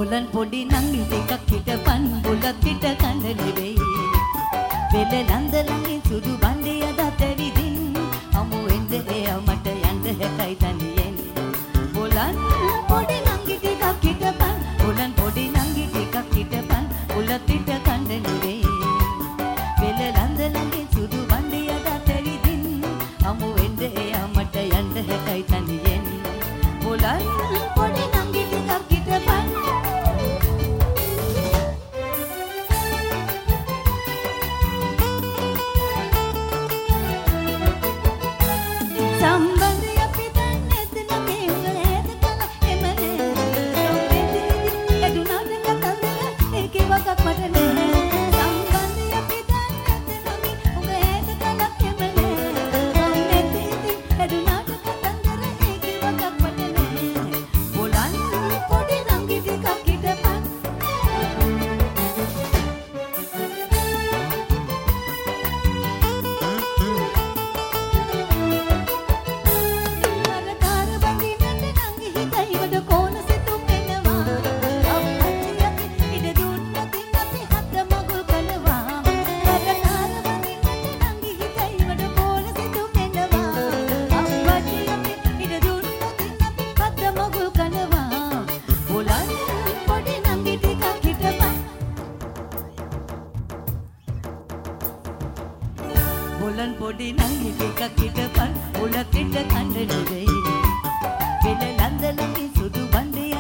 බොලන් පොඩි නංගි ටිකක් හිටපන් බුලත් පිට කන්න නෙවෙයි වෙල නන්ද ළඟින් සුදු බණ්ඩේ අදත් ඇවිදින් අමු එන්න එයා මට යන්න හැකයි තනියෙන් බොලන් පොඩි නංගි ටිකක් හිටපන් බොලන් පොඩි නංගි ටිකක් හිටපන් බුලත් පිට කන්න නෙවෙයි වෙල නන්ද ළඟින් සුදු බණ්ඩේ අදත් ඇවිදින් අමු එන්න එයා මට යන්න හැකයි තනියෙන් බොලන් පොඩි නංගි ටිකක් හිටපන් බොලන් පොඩි නංගි ටිකක් හිටපන් බුලත් පිට කන්න නෙවෙයි වෙල නන්ද ළඟින් සුදු බණ්ඩේ